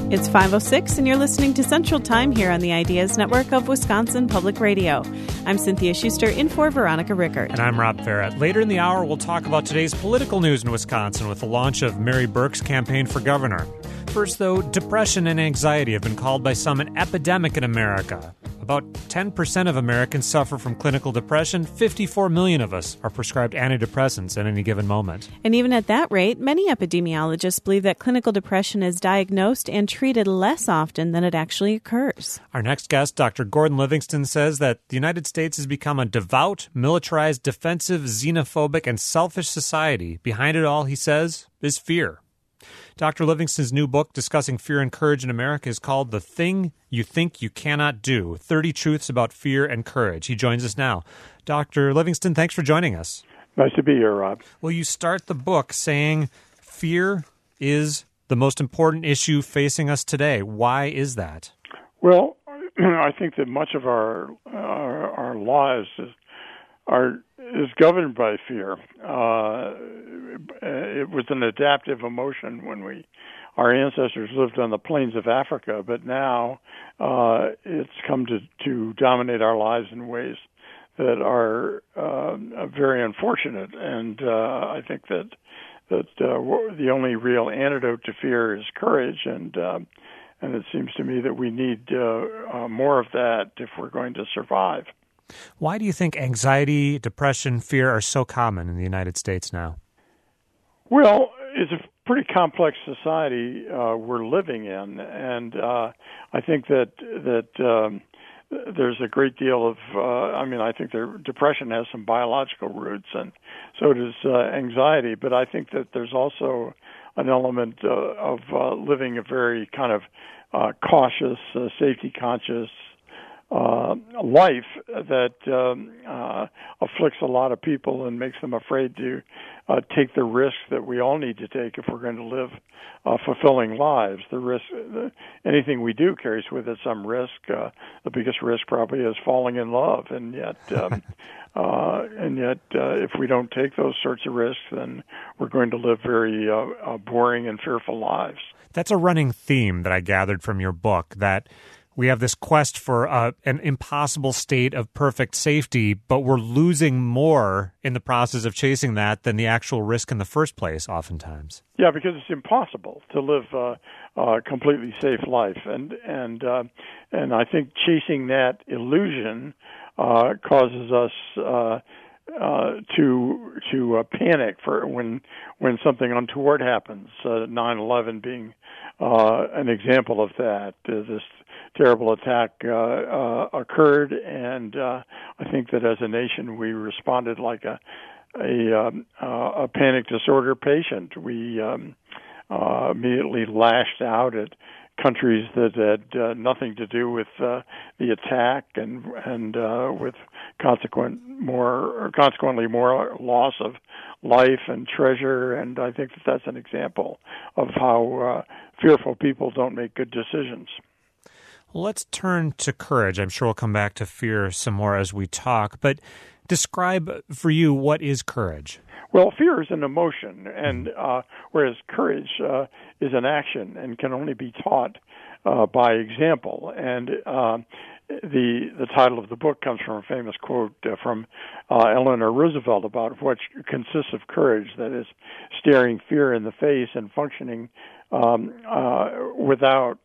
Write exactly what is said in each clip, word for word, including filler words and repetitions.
It's five oh six, and you're listening to Central Time here on the Ideas Network of Wisconsin Public Radio. I'm Cynthia Schuster, in for Veronica Rickert. And I'm Rob Farrett. Later in the hour, we'll talk about today's political news in Wisconsin with the launch of Mary Burke's campaign for governor. First, though, depression and anxiety have been called by some an epidemic in America. About ten percent of Americans suffer from clinical depression. fifty-four million of us are prescribed antidepressants at any given moment. And even at that rate, many epidemiologists believe that clinical depression is diagnosed and treated less often than it actually occurs. Our next guest, Doctor Gordon Livingston, says that the United States has become a devout, militarized, defensive, xenophobic, and selfish society. Behind it all, he says, is fear. Doctor Livingston's new book discussing fear and courage in America is called The Thing You Think You Cannot Do, thirty Truths About Fear and Courage. He joins us now. Doctor Livingston, thanks for joining us. Nice to be here, Rob. Well, you start the book saying fear is the most important issue facing us today. Why is that? Well, I think that much of our our, our lives is, are is governed by fear. Uh, it was an adaptive emotion when we, our ancestors lived on the plains of Africa, but now uh, it's come to, to dominate our lives in ways that are uh, very unfortunate. And uh, I think that that uh, the only real antidote to fear is courage, and uh, and it seems to me that we need uh, uh, more of that if we're going to survive. Why do you think anxiety, depression, fear are so common in the United States now? Well, it's a pretty complex society uh, we're living in, and uh, I think that that um, there's a great deal of, uh, I mean, I think there, depression has some biological roots, and so does uh, anxiety, but I think that there's also an element uh, of uh, living a very kind of uh, cautious, uh, safety-conscious Uh, life that um, uh, afflicts a lot of people and makes them afraid to uh, take the risks that we all need to take if we're going to live uh, fulfilling lives. The risk, the, anything we do carries with it some risk. Uh, the biggest risk probably is falling in love, and yet, um, uh, and yet, uh, if we don't take those sorts of risks, then we're going to live very uh, uh, boring and fearful lives. That's a running theme that I gathered from your book, that we have this quest for uh, an impossible state of perfect safety, but we're losing more in the process of chasing that than the actual risk in the first place, oftentimes. Yeah, because it's impossible to live uh, a completely safe life, and and uh, and I think chasing that illusion uh, causes us uh, uh, to to uh, panic for when when something untoward happens. Uh, nine eleven being uh, an example of that. Uh, this terrible attack uh, uh, occurred, and uh, I think that as a nation we responded like a a, um, uh, a panic disorder patient. We um, uh, immediately lashed out at countries that had uh, nothing to do with uh, the attack, and and uh, with consequent more consequently more loss of life and treasure. And I think that that's an example of how uh, fearful people don't make good decisions. Well, let's turn to courage. I'm sure we'll come back to fear some more as we talk, but describe for you, what is courage? Well, fear is an emotion, and uh, whereas courage uh, is an action and can only be taught uh, by example. And uh, the the title of the book comes from a famous quote uh, from uh, Eleanor Roosevelt about what consists of courage, that is, staring fear in the face and functioning um, uh, without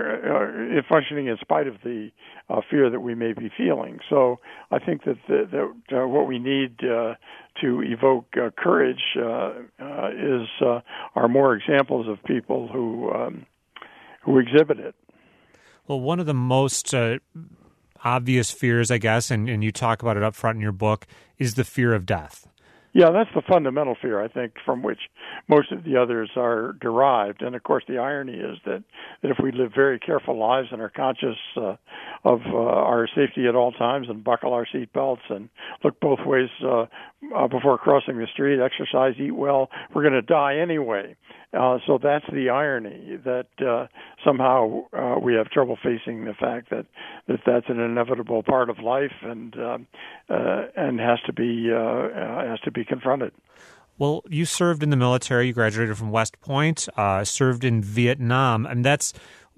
Uh, functioning in spite of the uh, fear that we may be feeling. So I think that, the, that uh, what we need uh, to evoke uh, courage uh, uh, is uh, are more examples of people who um, who exhibit it. Well, one of the most uh, obvious fears, I guess, and, and you talk about it up front in your book, is the fear of death. Yeah, that's the fundamental fear, I think, from which most of the others are derived. And, of course, the irony is that, that if we live very careful lives and are conscious uh, of uh, our safety at all times and buckle our seatbelts and look both ways uh, uh, before crossing the street, exercise, eat well, we're going to die anyway. Uh, so that's the irony, that uh, somehow uh, we have trouble facing the fact that, that that's an inevitable part of life and uh, uh, and has to be uh, uh, has to be confronted. Well, you served in the military. You graduated from West Point, uh, served in Vietnam, and that's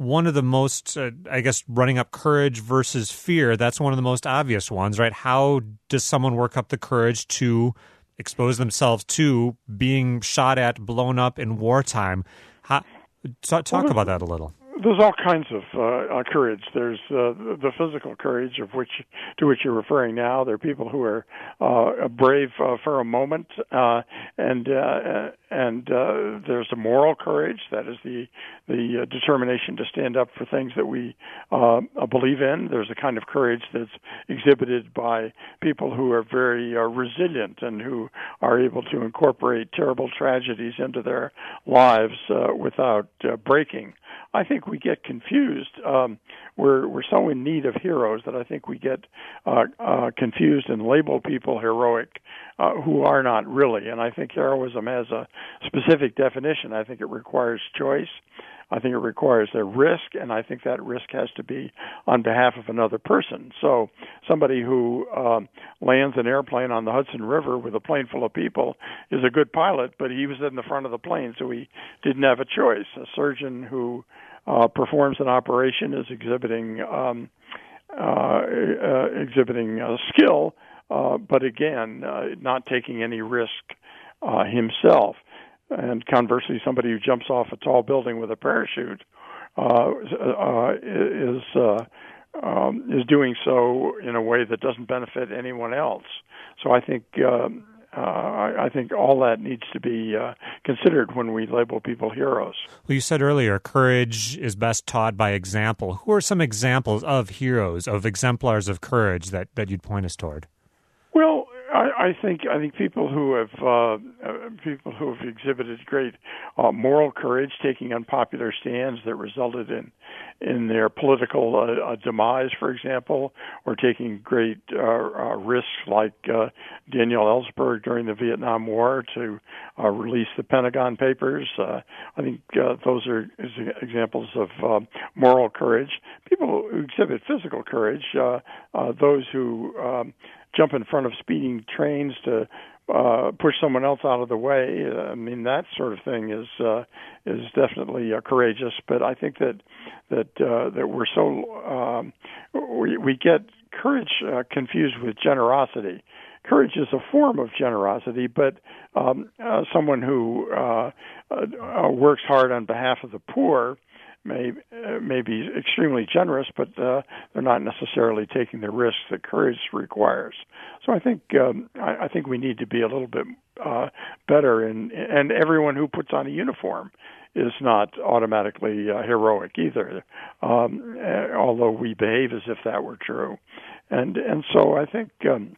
one of the most, uh, I guess, running up courage versus fear, that's one of the most obvious ones, right? How does someone work up the courage to expose themselves to being shot at, blown up in wartime? How, talk talk well, about that a little. There's all kinds of uh, uh, courage. There's uh, the physical courage of which to which you're referring now. There are people who are uh, brave uh, for a moment, uh, and uh, and uh, there's the moral courage. That is the the uh, determination to stand up for things that we uh, believe in. There's a kind of courage that's exhibited by people who are very uh, resilient and who are able to incorporate terrible tragedies into their lives uh, without uh, breaking. I think we get confused. Um, we're we're so in need of heroes that I think we get uh, uh, confused and label people heroic uh, who are not really. And I think heroism has a specific definition. I think it requires choice. I think it requires a risk, and I think that risk has to be on behalf of another person. So somebody who um, lands an airplane on the Hudson River with a plane full of people is a good pilot, but he was in the front of the plane, so he didn't have a choice. A surgeon who uh, performs an operation is exhibiting um, uh, uh, exhibiting uh, skill, uh, but again, uh, not taking any risk uh, himself. And conversely, somebody who jumps off a tall building with a parachute uh, uh, is uh, um, is doing so in a way that doesn't benefit anyone else. So I think um, uh, I think all that needs to be uh, considered when we label people heroes. Well, you said earlier, courage is best taught by example. Who are some examples of heroes, of exemplars of courage that, that you'd point us toward? Well, I, I think I think people who have uh, uh, people who have exhibited great uh, moral courage, taking unpopular stands that resulted in in their political uh, uh, demise, for example, or taking great uh, uh, risks like uh, Daniel Ellsberg during the Vietnam War to uh, release the Pentagon Papers. Uh, I think uh, those are examples of uh, moral courage. People who exhibit physical courage, uh, uh, those who um, jump in front of speeding trains to uh, push someone else out of the way. I mean, that sort of thing is uh, is definitely uh, courageous. But I think that that uh, that we're so um, we we get courage uh, confused with generosity. Courage is a form of generosity, but um, uh, someone who uh, uh, works hard on behalf of the poor may uh, may be extremely generous, but uh, they're not necessarily taking the risks that courage requires. So I think um, I, I think we need to be a little bit uh, better, in, and everyone who puts on a uniform is not automatically uh, heroic either, um, uh, although we behave as if that were true. And and so I think um,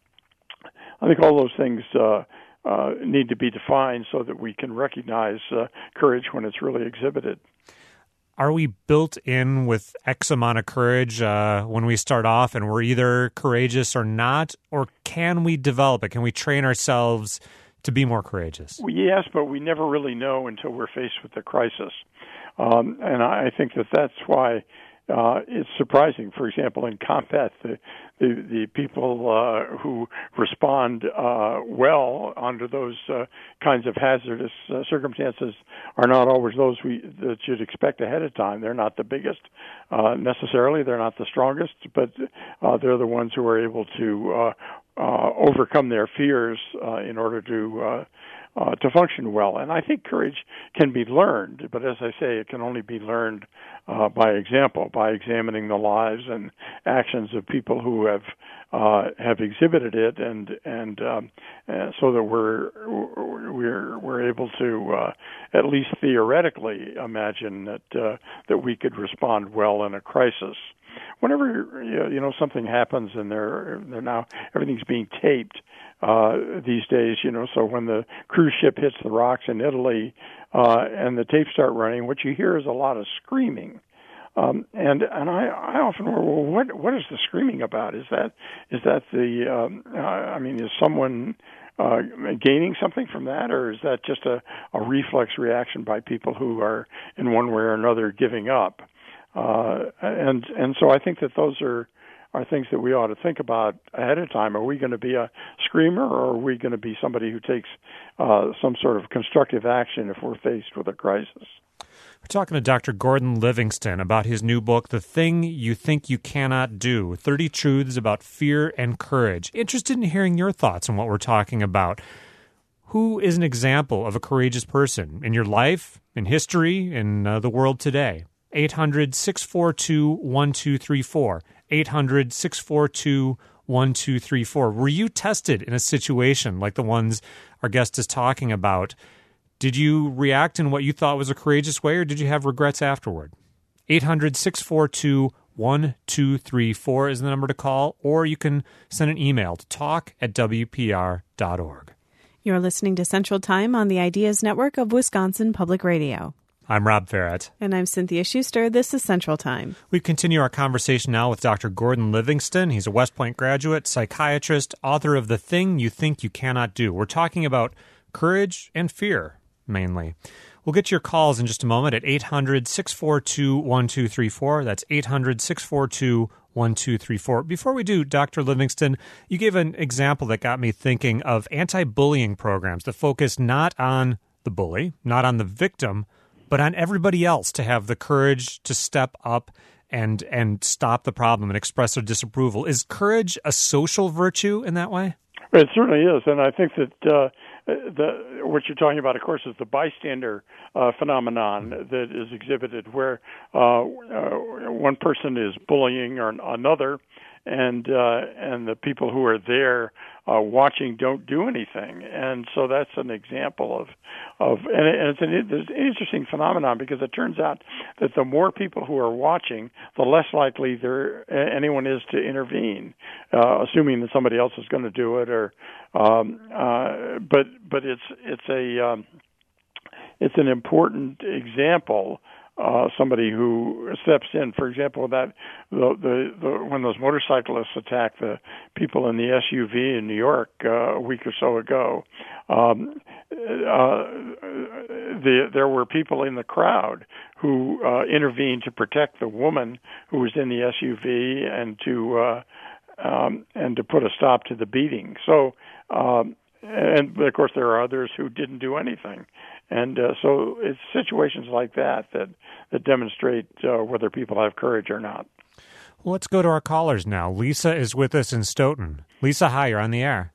I think all those things uh, uh, need to be defined so that we can recognize uh, courage when it's really exhibited. Are we built in with X amount of courage uh, when we start off, and we're either courageous or not, or can we develop it? Can we train ourselves to be more courageous? Yes, but we never really know until we're faced with the crisis. Um, and I think that that's why uh, it's surprising. For example, in combat, the the, the people uh, who respond uh, well under those uh, kinds of hazardous uh, circumstances are not always those we that you'd expect ahead of time. They're not the biggest uh, necessarily. They're not the strongest, but uh, they're the ones who are able to uh, uh, overcome their fears uh, in order to uh, uh, to function well. And I think courage can be learned, but as I say, it can only be learned uh, by example, by examining the lives and actions of people who have uh, have exhibited it, and and um, uh, so that we're we're we're able to uh, at least theoretically imagine that uh, that we could respond well in a crisis. Whenever you know something happens and they're they're now everything's being taped uh, these days, you know, so when the cruise ship hits the rocks in Italy uh, and the tapes start running, what you hear is a lot of screaming. Um, and and I, I often wonder, well, what what is the screaming about? Is that is that the um, uh, I mean, is someone uh, gaining something from that, or is that just a, a reflex reaction by people who are in one way or another giving up? Uh, and and so I think that those are are things that we ought to think about ahead of time. Are we going to be a screamer, or are we going to be somebody who takes uh, some sort of constructive action if we're faced with a crisis? We're talking to Doctor Gordon Livingston about his new book, The Thing You Think You Cannot Do, thirty Truths About Fear and Courage. Interested in hearing your thoughts on what we're talking about. Who is an example of a courageous person in your life, in history, in uh, the world today? eight hundred, six four two, one two three four. eight hundred, six four two, one two three four. Were you tested in a situation like the ones our guest is talking about? Did you react in what you thought was a courageous way, or did you have regrets afterward? eight hundred, six four two, one two three four is the number to call, or you can send an email to talk at w p r dot org. You're listening to Central Time on the Ideas Network of Wisconsin Public Radio. I'm Rob Farrett. And I'm Cynthia Schuster. This is Central Time. We continue our conversation now with Doctor Gordon Livingston. He's a West Point graduate, psychiatrist, author of The Thing You Think You Cannot Do. We're talking about courage and fear, mainly. We'll get to your calls in just a moment at eight hundred, six four two, one two three four. That's eight hundred, six four two, one two three four. Before we do, Doctor Livingston, you gave an example that got me thinking of anti-bullying programs that focus not on the bully, not on the victim, but on everybody else to have the courage to step up and and stop the problem and express their disapproval. Is courage a social virtue in that way? It certainly is, and I think that uh, the what you're talking about, of course, is the bystander uh, phenomenon that is exhibited, where uh, uh, one person is bullying or another, and uh, and the people who are there uh, watching don't do anything, and so that's an example of of and it's an, it's an interesting phenomenon, because it turns out that the more people who are watching, the less likely there anyone is to intervene, uh, assuming that somebody else is going to do it, or um, uh, but but it's it's a um, it's an important example. Uh, somebody who steps in, for example, that the, the, the when those motorcyclists attacked the people in the S U V in New York uh, a week or so ago, um, uh, the, there were people in the crowd who uh, intervened to protect the woman who was in the S U V and to uh, um, and to put a stop to the beating. So. Um, And, of course, there are others who didn't do anything. And uh, so it's situations like that that, that demonstrate uh, whether people have courage or not. Well, let's go to our callers now. Lisa is with us in Stoughton. Lisa, hi, you're on the air.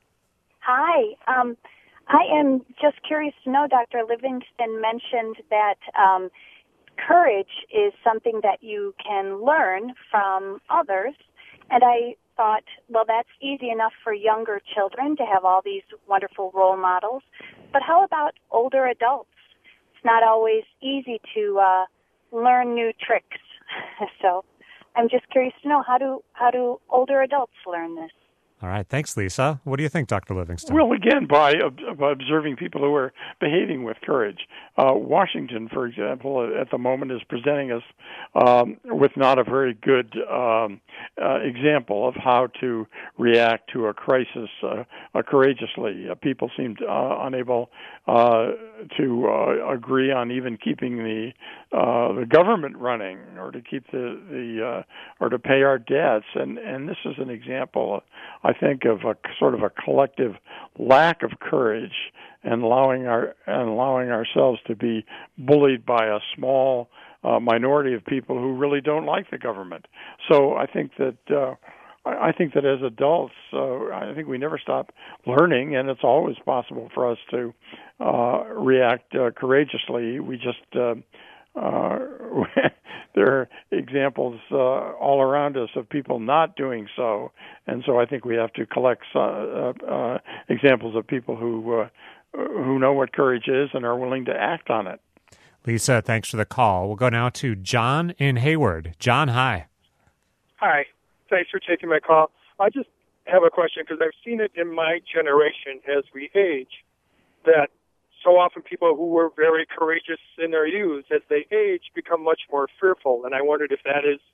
Hi. Um, I am just curious to know, Doctor Livingston mentioned that um, courage is something that you can learn from others. And I thought, well, that's easy enough for younger children to have all these wonderful role models. But how about older adults? It's not always easy to uh, learn new tricks. So I'm just curious to know, how do how do older adults learn this? All right. Thanks, Lisa. What do you think, Doctor Livingston? Well, again, by, uh, by observing people who are behaving with courage. Uh, Washington, for example, at the moment is presenting us um, with not a very good um, uh, example of how to react to a crisis uh, uh, courageously. Uh, people seemed uh, unable uh, to uh, agree on even keeping the uh, the government running, or to keep the the uh, or to pay our debts, and and this is an example, I think, of a sort of a collective lack of courage, and allowing our and allowing ourselves to be bullied by a small uh, minority of people who really don't like the government. So I think that uh, I think that as adults, uh, I think we never stop learning, and it's always possible for us to uh, react uh, courageously. We just uh, uh, there are examples uh, all around us of people not doing so, and so I think we have to collect uh, uh, examples of people who uh, who know what courage is and are willing to act on it. Lisa, thanks for the call. We'll go now to John in Hayward. John, hi. Hi. Thanks for taking my call. I just have a question, because I've seen it in my generation as we age, that so often people who were very courageous in their youth, as they age, become much more fearful. And I wondered if that is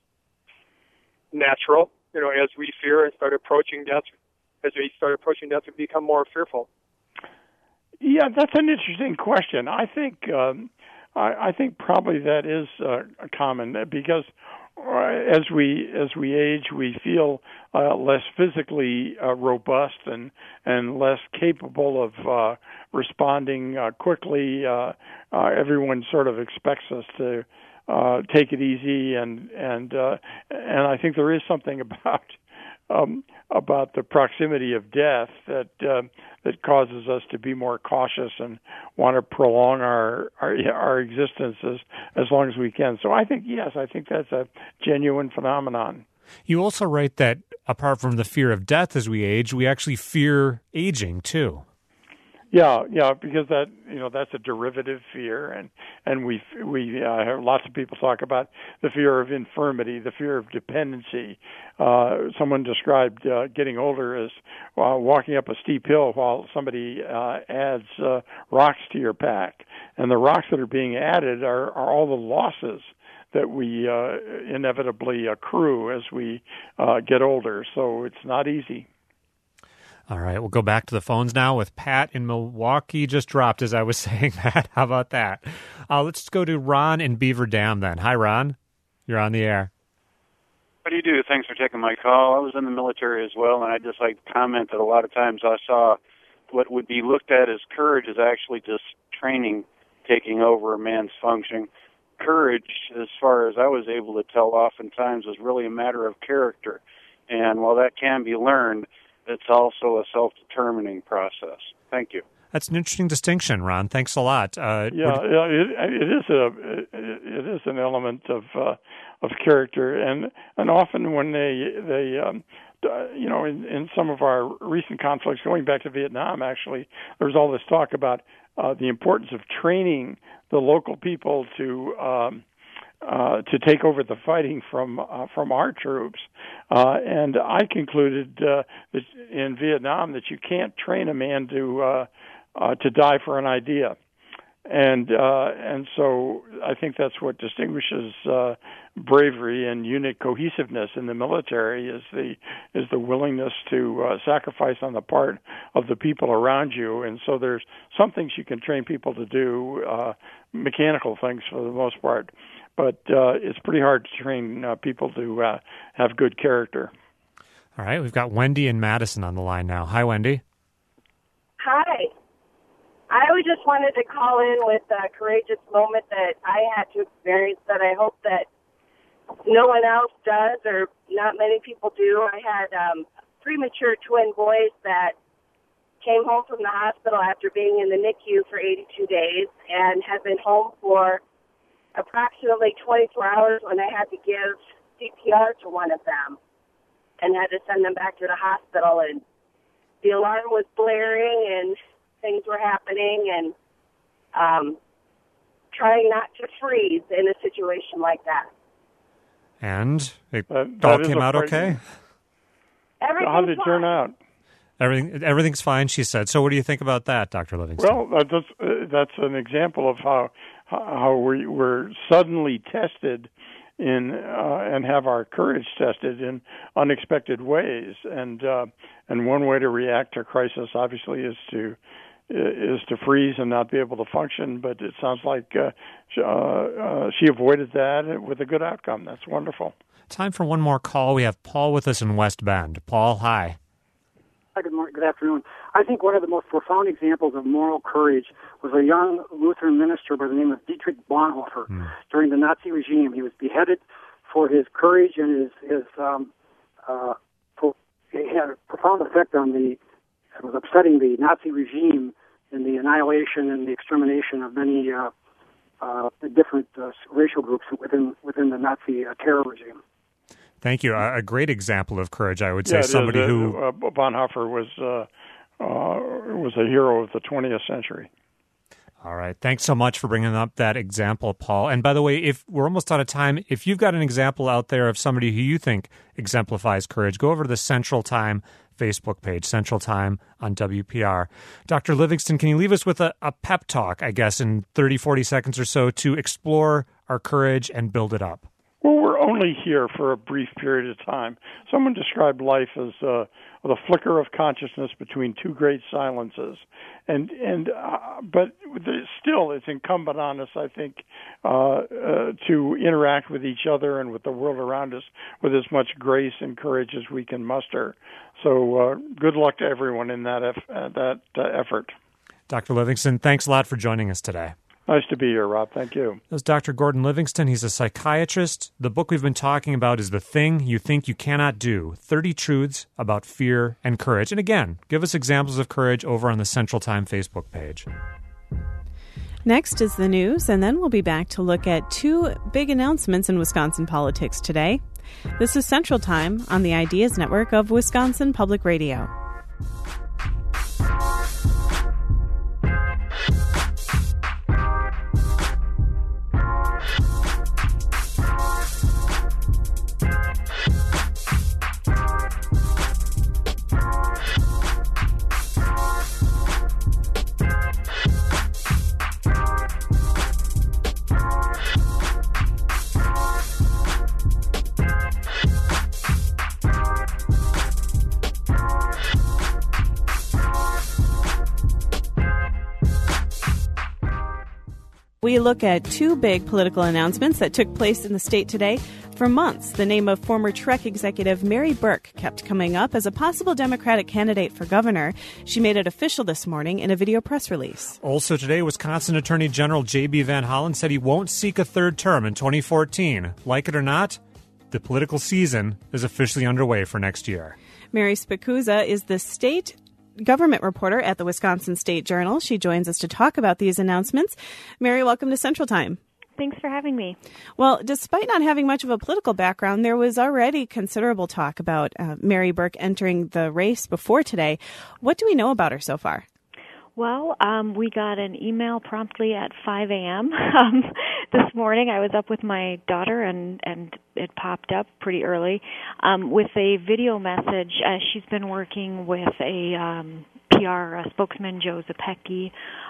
natural, you know, as we fear and start approaching death, as we start approaching death, we become more fearful. Yeah, that's an interesting question. I think um, I, I think probably that is uh, common, because as we as we age, we feel uh, less physically uh, robust and and less capable of uh, responding uh, quickly. Uh, uh, everyone sort of expects us to uh, take it easy, and and uh, and I think there is something about um, about the proximity of death that uh, that causes us to be more cautious and want to prolong our our, our existence as, as long as we can. So I think, yes, I think that's a genuine phenomenon. You also write that apart from the fear of death as we age, we actually fear aging too. Yeah, yeah, because that you know that's a derivative fear, and and we we uh, have lots of people talk about the fear of infirmity, the fear of dependency. Uh, someone described uh, getting older as uh, walking up a steep hill while somebody uh, adds uh, rocks to your pack, and the rocks that are being added are, are all the losses that we uh, inevitably accrue as we uh, get older. So it's not easy. All right, we'll go back to the phones now with Pat in Milwaukee. Just dropped as I was saying that. How about that? Uh, let's go to Ron in Beaver Dam then. Hi, Ron. You're on the air. What do you do? Thanks for taking my call. I was in the military as well, and I'd just like to comment that a lot of times I saw what would be looked at as courage is actually just training taking over a man's function. Courage, as far as I was able to tell, oftentimes was really a matter of character. And while that can be learned, it's also a self-determining process. Thank you. That's an interesting distinction, Ron. Thanks a lot. Uh, yeah, would... yeah it, it is a it is an element of uh, of character, and and often when they they um, you know in, in some of our recent conflicts, going back to Vietnam, actually, there was all this talk about uh, the importance of training the local people to. Um, Uh, to take over the fighting from uh, from our troops, uh, and I concluded uh, that in Vietnam that you can't train a man to uh, uh, to die for an idea, and uh, and so I think that's what distinguishes uh, bravery and unit cohesiveness in the military is the is the willingness to uh, sacrifice on the part of the people around you, and so there's some things you can train people to do, uh, mechanical things for the most part. But uh, it's pretty hard to train uh, people to uh, have good character. All right, we've got Wendy and Madison on the line now. Hi, Wendy. Hi. I just wanted to call in with a courageous moment that I had to experience that I hope that no one else does or not many people do. I had um, premature twin boys that came home from the hospital after being in the N I C U for eighty-two days and have been home for approximately twenty-four hours when I had to give C P R to one of them and had to send them back to the hospital. And the alarm was blaring and things were happening, and um, trying not to freeze in a situation like that. And it that, all that came out okay? How did it turn out? Everything, everything's fine, she said. So what do you think about that, Doctor Livingston? Well, that's, uh, that's an example of how how we were suddenly tested in uh, and have our courage tested in unexpected ways. And uh, and one way to react to crisis, obviously, is to is to freeze and not be able to function. But it sounds like uh, uh, uh, she avoided that with a good outcome. That's wonderful. Time for one more call. We have Paul with us in West Bend. Paul, hi. Hi, good morning, good afternoon. I think one of the most profound examples of moral courage was a young Lutheran minister by the name of Dietrich Bonhoeffer. Mm. During the Nazi regime, he was beheaded for his courage and his, his um, uh, for, it had a profound effect on the, it was upsetting the Nazi regime in the annihilation and the extermination of many uh, uh, different uh, racial groups within within the Nazi uh, terror regime. Thank you. A great example of courage, I would say. Yeah, Somebody is. who uh, Bonhoeffer was uh, uh, was a hero of the twentieth century. All right. Thanks so much for bringing up that example, Paul. And by the way, if we're almost out of time, if you've got an example out there of somebody who you think exemplifies courage, go over to the Central Time Facebook page, Central Time on W P R. Doctor Livingston, can you leave us with a, a pep talk, I guess, in thirty, forty seconds or so to explore our courage and build it up? Well, we're only here for a brief period of time. Someone described life as uh, the flicker of consciousness between two great silences, and and uh, but still, it's incumbent on us, I think, uh, uh, to interact with each other and with the world around us with as much grace and courage as we can muster. So, uh, good luck to everyone in that eff- uh, that uh, effort. Doctor Livingston, thanks a lot for joining us today. Nice to be here, Rob. Thank you. That's Doctor Gordon Livingston. He's a psychiatrist. The book we've been talking about is The Thing You Think You Cannot Do, thirty Truths About Fear and Courage. And again, give us examples of courage over on the Central Time Facebook page. Next is the news, and then we'll be back to look at two big announcements in Wisconsin politics today. This is Central Time on the Ideas Network of Wisconsin Public Radio. We look at two big political announcements that took place in the state today. For months, the name of former Trek executive Mary Burke kept coming up as a possible Democratic candidate for governor. She made it official this morning in a video press release. Also today, Wisconsin Attorney General J B Van Hollen said he won't seek a third term in twenty fourteen. Like it or not, the political season is officially underway for next year. Mary Spikuza is the state government reporter at the Wisconsin State Journal. She joins us to talk about these announcements. Mary, welcome to Central Time. Thanks for having me. Well, despite not having much of a political background, there was already considerable talk about uh, Mary Burke entering the race before today. What do we know about her so far? Well, um, we got an email promptly at five a.m. um, this morning. I was up with my daughter, and, and it popped up pretty early um, with a video message. Uh, she's been working with a um, P R uh, spokesman, Joe Zepecki.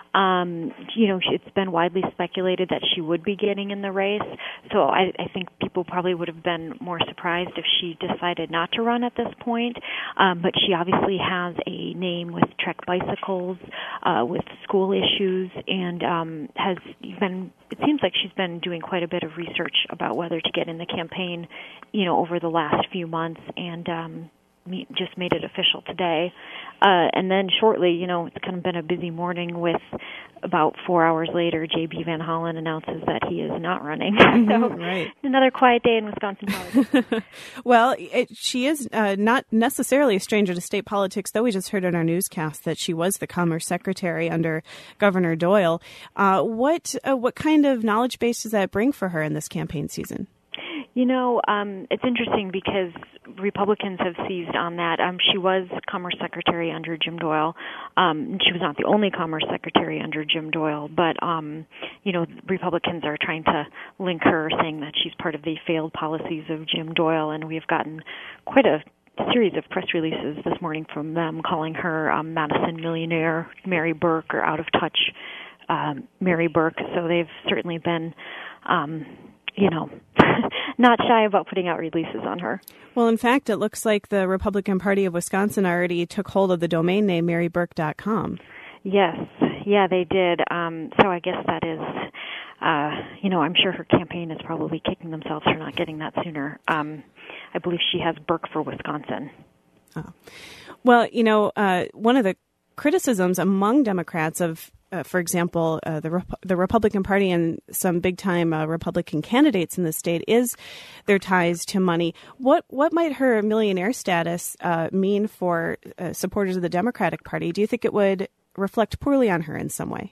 Um, you know, it's been widely speculated that she would be getting in the race, so I, I think people probably would have been more surprised if she decided not to run at this point. Um, but she obviously has a name with Trek Bicycles, uh, with school issues, and um, has been, it seems like she's been doing quite a bit of research about whether to get in the campaign, you know, over the last few months, and um, just made it official today. Uh, and then shortly, you know, it's kind of been a busy morning with about four hours later, J B Van Hollen announces that he is not running. So right. Another quiet day in Wisconsin politics. Well, it, she is uh, not necessarily a stranger to state politics, though. We just heard in our newscast that she was the Commerce Secretary under Governor Doyle. Uh, what uh, what kind of knowledge base does that bring for her in this campaign season? You know, um, it's interesting because Republicans have seized on that. Um, she was Commerce Secretary under Jim Doyle. Um, she was not the only Commerce Secretary under Jim Doyle, but, um, you know, Republicans are trying to link her, saying that she's part of the failed policies of Jim Doyle, and we've gotten quite a series of press releases this morning from them calling her um, Madison millionaire Mary Burke or out of touch um, Mary Burke. So they've certainly been um you know, not shy about putting out releases on her. Well, in fact, it looks like the Republican Party of Wisconsin already took hold of the domain name mary burke dot com. Yes, yeah, they did. Um, so I guess that is, uh, you know, I'm sure her campaign is probably kicking themselves for not getting that sooner. Um, I believe she has Burke for Wisconsin. Oh. Well, you know, uh, one of the criticisms among Democrats of Uh, for example, uh, the Rep- the Republican Party and some big-time uh, Republican candidates in the state is their ties to money. What what might her millionaire status uh, mean for uh, supporters of the Democratic Party? Do you think it would reflect poorly on her in some way?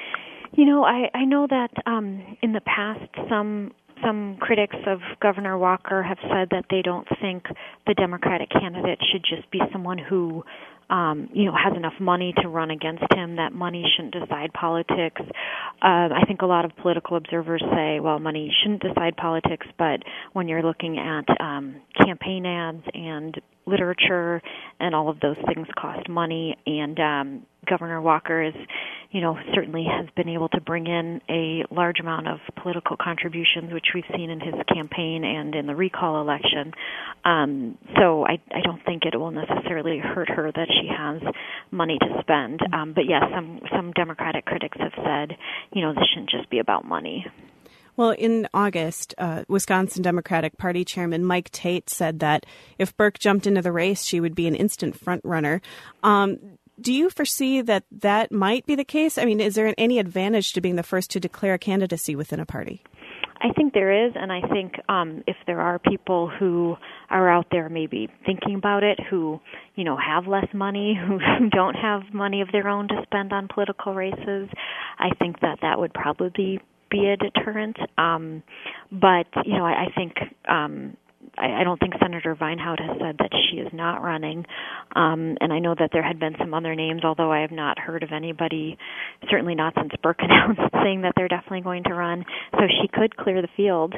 You know, I, I know that um, in the past some some critics of Governor Walker have said that they don't think the Democratic candidate should just be someone who Um, you know, has enough money to run against him, that money shouldn't decide politics. Uh, I think a lot of political observers say, well, money shouldn't decide politics, but when you're looking at um, campaign ads and literature, and all of those things cost money. And um, Governor Walker is, you know, certainly has been able to bring in a large amount of political contributions, which we've seen in his campaign and in the recall election. Um, so I, I don't think it will necessarily hurt her that she has money to spend. Um, but yes, some some Democratic critics have said, you know, this shouldn't just be about money. Well, in August, uh, Wisconsin Democratic Party Chairman Mike Tate said that if Burke jumped into the race, she would be an instant front runner. Um, do you foresee that that might be the case? I mean, is there any advantage to being the first to declare candidacy within a party? I think there is, and I think um, if there are people who are out there maybe thinking about it, who, you know, have less money, who don't have money of their own to spend on political races, I think that that would probably be a deterrent. Um, but, you know, I, I think um, I, I don't think Senator Vinehout has said that she is not running. Um, and I know that there had been some other names, although I have not heard of anybody, certainly not since Burke announced, saying that they're definitely going to run. So she could clear the field.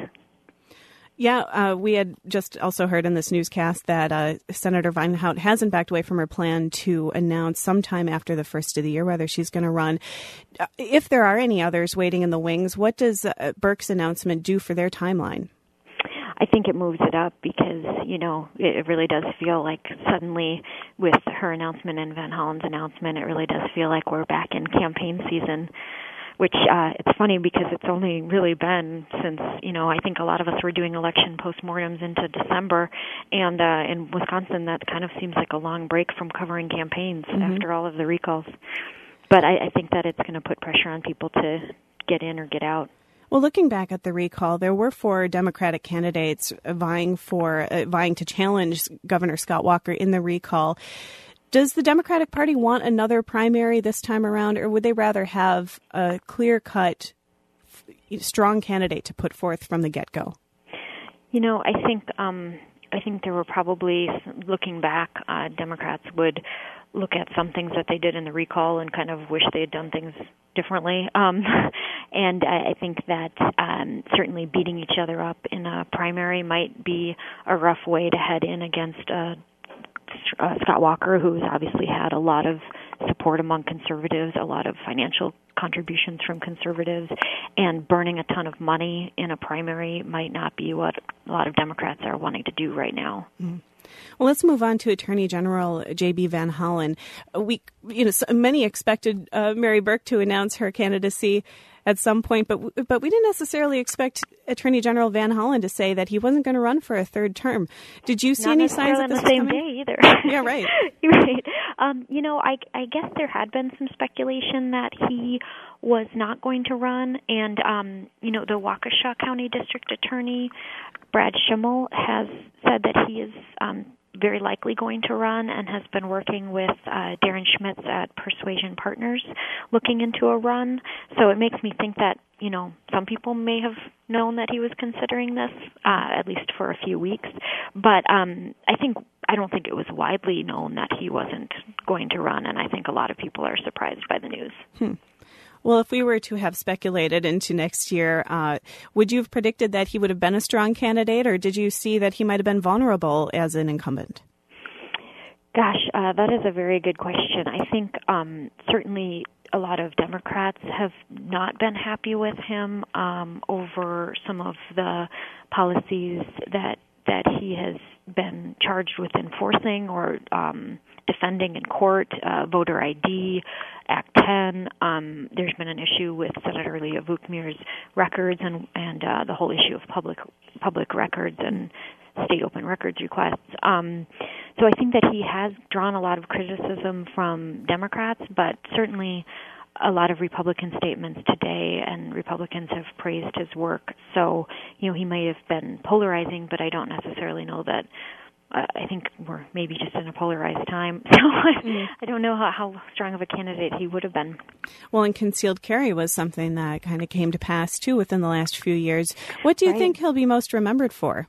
Yeah, uh, we had just also heard in this newscast that uh, Senator Vinehout hasn't backed away from her plan to announce sometime after the first of the year whether she's going to run. Uh, if there are any others waiting in the wings, what does uh, Burke's announcement do for their timeline? I think it moves it up because, you know, it really does feel like suddenly with her announcement and Van Hollen's announcement, it really does feel like we're back in campaign season. Which uh, it's funny because it's only really been since, you know, I think a lot of us were doing election postmortems into December. And uh, in Wisconsin, that kind of seems like a long break from covering campaigns mm-hmm. after all of the recalls. But I, I think that it's going to put pressure on people to get in or get out. Well, looking back at the recall, there were four Democratic candidates vying for uh, vying to challenge Governor Scott Walker in the recall. Does the Democratic Party want another primary this time around, or would they rather have a clear-cut, strong candidate to put forth from the get-go? You know, I think um, I think there were probably, looking back, uh, Democrats would look at some things that they did in the recall and kind of wish they had done things differently. Um, and I, I think that um, certainly beating each other up in a primary might be a rough way to head in against a Uh, Scott Walker, who's obviously had a lot of support among conservatives, a lot of financial contributions from conservatives, and burning a ton of money in a primary might not be what a lot of Democrats are wanting to do right now. Mm-hmm. Well, let's move on to Attorney General J B. Van Hollen. We, you know, so many expected uh, Mary Burke to announce her candidacy at some point, but but we didn't necessarily expect Attorney General Van Hollen to say that he wasn't going to run for a third term. Did you see Not any signs of on this the same coming? day either? Yeah, right. right. Um, you know, I, I guess there had been some speculation that he was not going to run, and um, you know, the Waukesha County District Attorney Brad Schimmel has said that he is um, very likely going to run and has been working with uh, Darren Schmitz at Persuasion Partners looking into a run. So it makes me think that, you know, some people may have known that he was considering this, uh, at least for a few weeks. But um, I think I don't think it was widely known that he wasn't going to run, and I think a lot of people are surprised by the news. Hmm. Well, if we were to have speculated into next year, uh, would you have predicted that he would have been a strong candidate, or did you see that he might have been vulnerable as an incumbent? Gosh, uh, that is a very good question. I think um, certainly a lot of Democrats have not been happy with him um, over some of the policies that that he has been charged with enforcing or um, defending in court, uh, voter I D, Act ten. Um, there's been an issue with Senator Leah Vukmir's records and, and uh, the whole issue of public public records and state open records requests. Um, so I think that he has drawn a lot of criticism from Democrats, but certainly a lot of Republican statements today, and Republicans have praised his work. So, you know, he may have been polarizing, but I don't necessarily know that. Uh, I think we're maybe just in a polarized time. So mm. I don't know how, how strong of a candidate he would have been. Well, and concealed carry was something that kind of came to pass, too, within the last few years. What do you right. think he'll be most remembered for?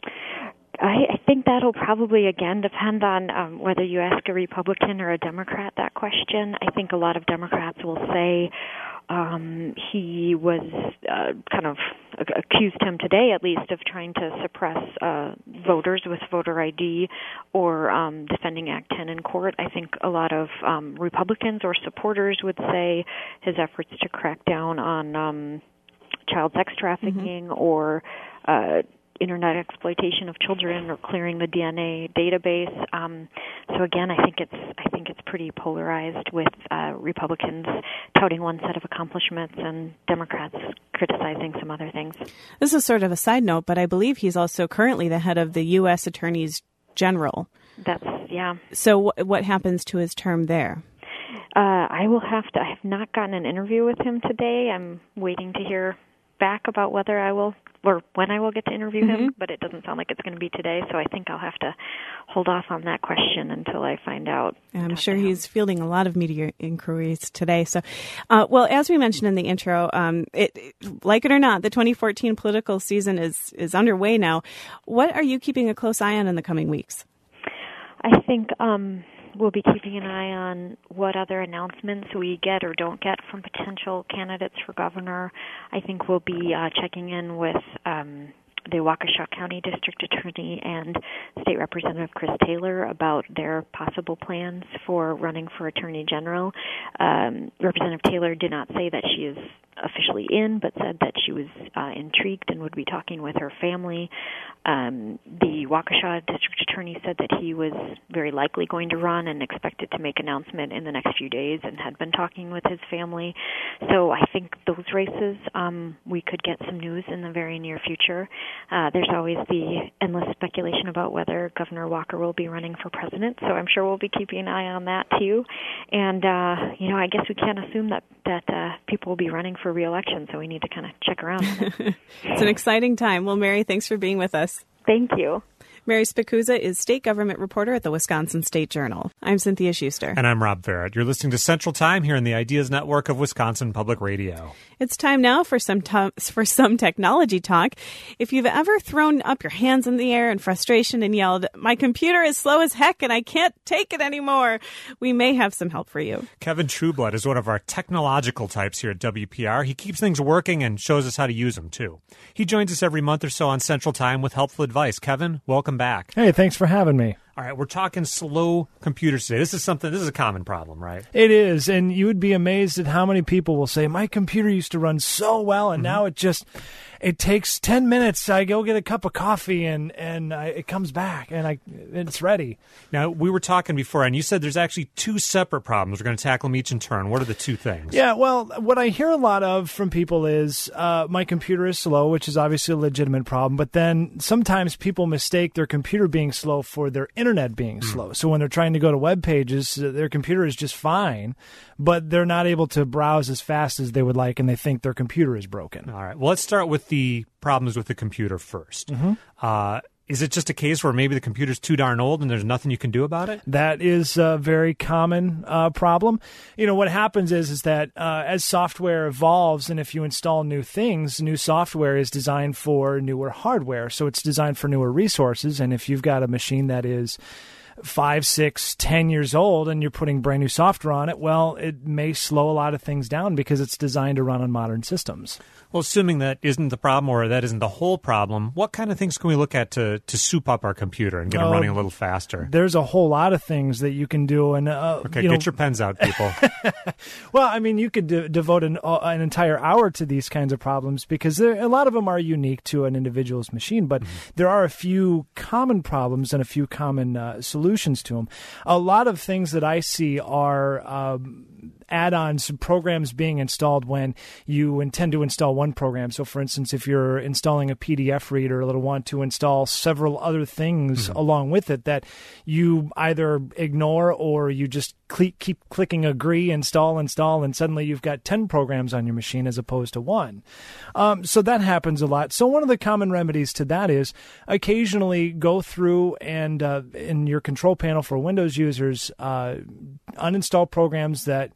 I, I think that'll probably, again, depend on um, whether you ask a Republican or a Democrat that question. I think a lot of Democrats will say um, he was uh, kind of accused him today, at least, of trying to suppress uh, voters with voter I D or um, defending Act ten in court. I think a lot of um, Republicans or supporters would say his efforts to crack down on um, child sex trafficking mm-hmm. or uh, internet exploitation of children or clearing the D N A database. Um, so again, I think it's I think it's pretty polarized with uh, Republicans touting one set of accomplishments and Democrats criticizing some other things. This is sort of a side note, but I believe he's also currently the head of the U S Attorneys General. That's yeah. So w- what happens to his term there? Uh, I will have to. I have not gotten an interview with him today. I'm waiting to hear back about whether I will or when I will get to interview mm-hmm. him, but it doesn't sound like it's going to be today, so I think I'll have to hold off on that question until I find out. I'm sure he's fielding a lot of media inquiries today. So, uh, well, as we mentioned in the intro, um, it, like it or not, the twenty fourteen political season is, is underway now. What are you keeping a close eye on in the coming weeks? I think um, we'll be keeping an eye on what other announcements we get or don't get from potential candidates for governor. I think we'll be uh, checking in with um, the Waukesha County District Attorney and State Representative Chris Taylor about their possible plans for running for Attorney General. Um, Representative Taylor did not say that she is officially in, but said that she was uh, intrigued and would be talking with her family. Um, the Waukesha District Attorney said that he was very likely going to run and expected to make an announcement in the next few days and had been talking with his family. So I think those races, um, we could get some news in the very near future. Uh, there's always the endless speculation about whether Governor Walker will be running for president, so I'm sure we'll be keeping an eye on that too. And, uh, you know, I guess we can't assume that, that uh, people will be running for re-election, so we need to kind of check around. It's an exciting time. Well, Mary, thanks for being with us. Thank you. Mary Spicuzza is state government reporter at the Wisconsin State Journal. I'm Cynthia Schuster. And I'm Rob Barrett. You're listening to Central Time here in the Ideas Network of Wisconsin Public Radio. It's time now for some t- for some technology talk. If you've ever thrown up your hands in the air in frustration and yelled, "My computer is slow as heck and I can't take it anymore," we may have some help for you. Kevin Trueblood is one of our technological types here at W P R. He keeps things working and shows us how to use them, too. He joins us every month or so on Central Time with helpful advice. Kevin, welcome back. Hey, thanks for having me. All right, we're talking slow computers today. This is something, this is a common problem, right? It is, and you would be amazed at how many people will say, my computer used to run so well, and mm-hmm. now it just, it takes ten minutes. I go get a cup of coffee, and, and I, it comes back, and I it's ready. Now, we were talking before, and you said there's actually two separate problems. We're going to tackle them each in turn. What are the two things? Yeah, well, what I hear a lot of from people is, uh, my computer is slow, which is obviously a legitimate problem, but then sometimes people mistake their computer being slow for their internet being mm. slow. So when they're trying to go to web pages, their computer is just fine, but they're not able to browse as fast as they would like, and they think their computer is broken. All right. Well, let's start with the problems with the computer first. Mm-hmm. Uh, is it just a case where maybe the computer's too darn old and there's nothing you can do about it? That is a very common uh, problem. You know, what happens is is that uh, as software evolves, and if you install new things, new software is designed for newer hardware. So it's designed for newer resources. And if you've got a machine that is five, six, ten years old and you're putting brand new software on it, well, it may slow a lot of things down because it's designed to run on modern systems. Well, assuming that isn't the problem or that isn't the whole problem, what kind of things can we look at to, to soup up our computer and get uh, them running a little faster? There's a whole lot of things that you can do. And uh, Okay, you get know, your pens out, people. Well, I mean, you could de- devote an, uh, an entire hour to these kinds of problems because there, a lot of them are unique to an individual's machine, but mm-hmm. there are a few common problems and a few common uh, solutions to them. A lot of things that I see are Um, add-ons, programs being installed when you intend to install one program. So, for instance, if you're installing a P D F reader, it'll want to install several other things mm-hmm. along with it that you either ignore or you just cl- keep clicking agree, install, install, and suddenly you've got ten programs on your machine as opposed to one. Um, so that happens a lot. So one of the common remedies to that is occasionally go through and uh, in your control panel for Windows users, uh, uninstall programs that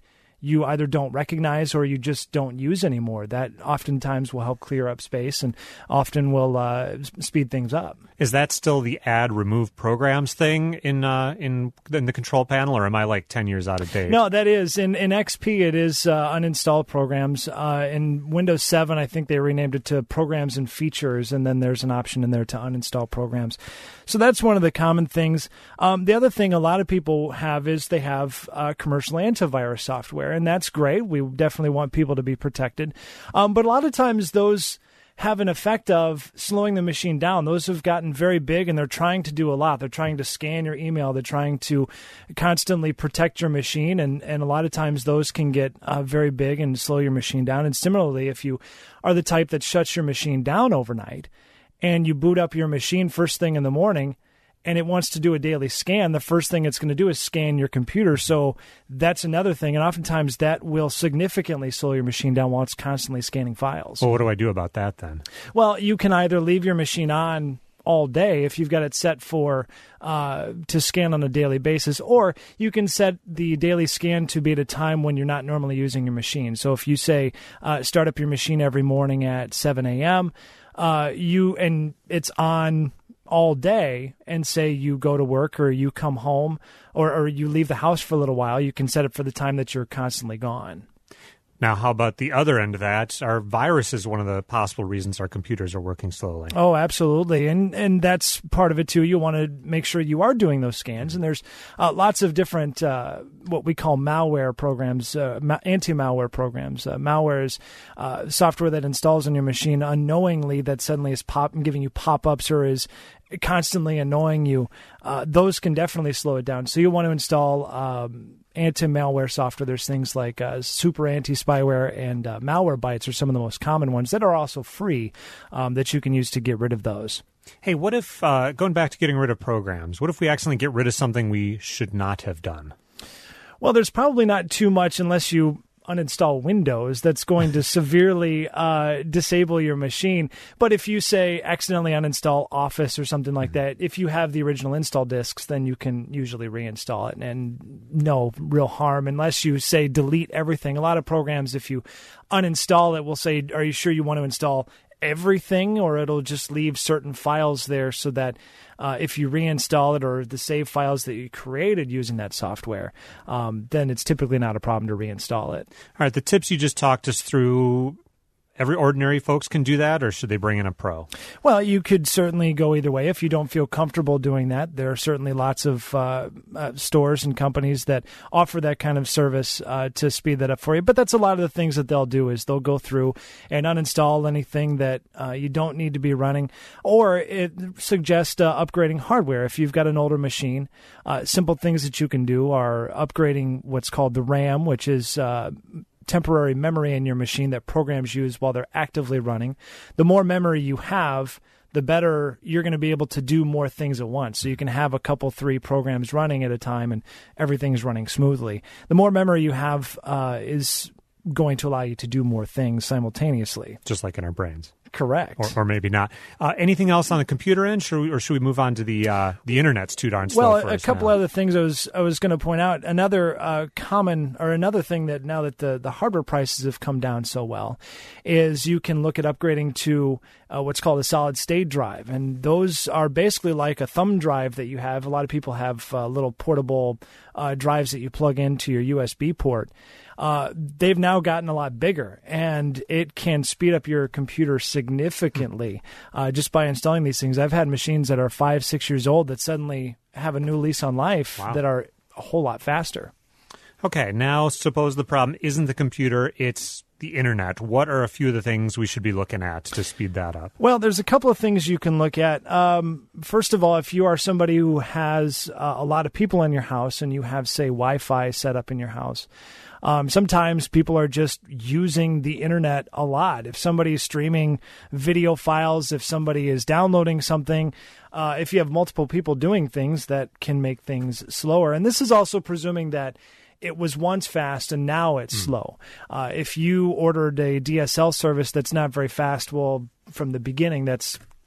you either don't recognize or you just don't use anymore. That oftentimes will help clear up space and often will uh, speed things up. Is that still the add remove programs thing in uh, in in the control panel, or am I like ten years out of date? No, that is. In in X P, it is uh, uninstall programs. Uh, in Windows seven, I think they renamed it to programs and features, and then there's an option in there to uninstall programs. So that's one of the common things. Um, the other thing a lot of people have is they have uh, commercial antivirus software, and that's great. We definitely want people to be protected. Um, but a lot of times those have an effect of slowing the machine down. Those have gotten very big, and they're trying to do a lot. They're trying to scan your email. They're trying to constantly protect your machine, and, and a lot of times those can get uh, very big and slow your machine down. And similarly, if you are the type that shuts your machine down overnight and you boot up your machine first thing in the morning, and it wants to do a daily scan, the first thing it's going to do is scan your computer. So that's another thing. And oftentimes that will significantly slow your machine down while it's constantly scanning files. Well, what do I do about that then? Well, you can either leave your machine on all day if you've got it set for uh, to scan on a daily basis, or you can set the daily scan to be at a time when you're not normally using your machine. So if you say uh, start up your machine every morning at seven a.m., uh, you and it's on all day, and say you go to work or you come home or, or you leave the house for a little while, you can set it for the time that you're constantly gone. Now, how about the other end of that? Are viruses one of the possible reasons our computers are working slowly? Oh, absolutely. And and that's part of it, too. You want to make sure you are doing those scans. And there's uh, lots of different uh, what we call malware programs, uh, ma- anti-malware programs. Uh, malware is uh, software that installs on your machine unknowingly that suddenly is pop giving you pop-ups or is constantly annoying you. Uh, those can definitely slow it down. So you want to install um, anti-malware software. There's things like uh, Super Anti-Spyware and uh, Malwarebytes are some of the most common ones that are also free um, that you can use to get rid of those. Hey, what if, uh, going back to getting rid of programs, what if we accidentally get rid of something we should not have done? Well, there's probably not too much unless you uninstall Windows that's going to severely uh, disable your machine. But if you say accidentally uninstall Office or something like that, if you have the original install disks, then you can usually reinstall it and no real harm unless you say delete everything. A lot of programs, if you uninstall it, will say, are you sure you want to install everything, or it'll just leave certain files there so that uh, if you reinstall it or the save files that you created using that software, um, then it's typically not a problem to reinstall it. All right, the tips you just talked us through, every ordinary folks can do that, or should they bring in a pro? Well, you could certainly go either way. If you don't feel comfortable doing that, there are certainly lots of uh, uh, stores and companies that offer that kind of service uh, to speed that up for you. But that's a lot of the things that they'll do is they'll go through and uninstall anything that uh, you don't need to be running, or it suggests uh, upgrading hardware. If you've got an older machine, uh, simple things that you can do are upgrading what's called the RAM, which is uh, temporary memory in your machine that programs use while they're actively running. The more memory you have, the better you're going to be able to do more things at once. So you can have a couple, three programs running at a time and everything's running smoothly. The more memory you have uh, is going to allow you to do more things simultaneously. Just like in our brains. Correct. Or, or maybe not. Uh, anything else on the computer end, should we, or should we move on to the uh, the internet's too darn slow well, for a us couple now? other things I was I was going to point out. Another uh, common, or another thing that now that the, the hardware prices have come down so well, is you can look at upgrading to uh, what's called a solid state drive. And those are basically like a thumb drive that you have. A lot of people have uh, little portable uh, drives that you plug into your U S B port. Uh, they've now gotten a lot bigger, and it can speed up your computer significantly uh, just by installing these things. I've had machines that are five, six years old that suddenly have a new lease on life Wow. that are a whole lot faster. Okay, now suppose the problem isn't the computer, it's the internet. What are a few of the things we should be looking at to speed that up? Well, there's a couple of things you can look at. Um, first of all, if you are somebody who has uh, a lot of people in your house and you have, say, Wi-Fi set up in your house, Um, sometimes people are just using the internet a lot. If somebody is streaming video files, if somebody is downloading something, uh, if you have multiple people doing things, that can make things slower. And this is also presuming that it was once fast and now it's mm. slow. Uh, if you ordered a D S L service that's not very fast, well, from the beginning, that's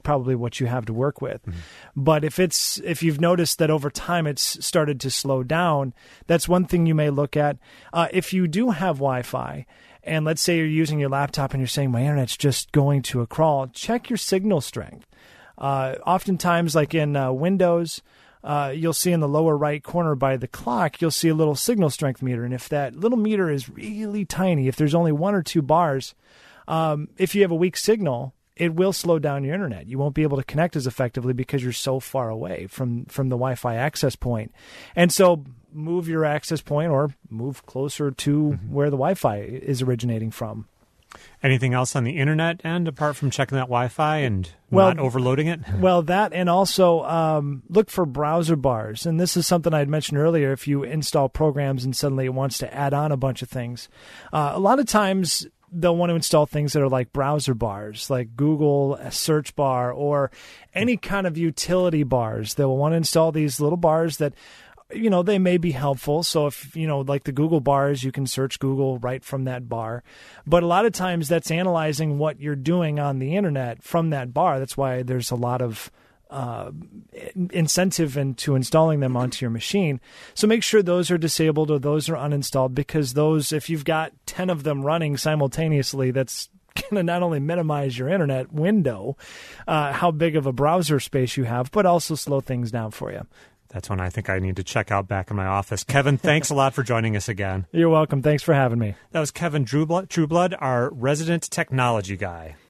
probably what you have to work with. Mm-hmm. But if it's if you've noticed that over time it's started to slow down, that's one thing you may look at. Uh, if you do have Wi-Fi, and let's say you're using your laptop and you're saying, my internet's just going to a crawl, check your signal strength. Uh, oftentimes, like in uh, Windows, uh, you'll see in the lower right corner by the clock, you'll see a little signal strength meter. And if that little meter is really tiny, if there's only one or two bars, um, if you have a weak signal, it will slow down your internet. You won't be able to connect as effectively because you're so far away from, from the Wi-Fi access point. And so move your access point or move closer to mm-hmm. where the Wi-Fi is originating from. Anything else on the internet end apart from checking that Wi-Fi and well, not overloading it? Well, that and also um, look for browser bars. And this is something I had mentioned earlier. If you install programs and suddenly it wants to add on a bunch of things, uh, a lot of times they'll want to install things that are like browser bars, like Google a search bar or any kind of utility bars. They will want to install these little bars that, you know, they may be helpful. So if, you know, like the Google bars, you can search Google right from that bar. But a lot of times that's analyzing what you're doing on the internet from that bar. That's why there's a lot of uh, incentive into installing them onto your machine. So make sure those are disabled or those are uninstalled, because those, if you've got ten of them running simultaneously, that's going to not only minimize your internet window, uh, how big of a browser space you have, but also slow things down for you. That's when I think I need to check out back in my office. Kevin, thanks a lot for joining us again. You're welcome. Thanks for having me. That was Kevin Trueblood, our resident technology guy.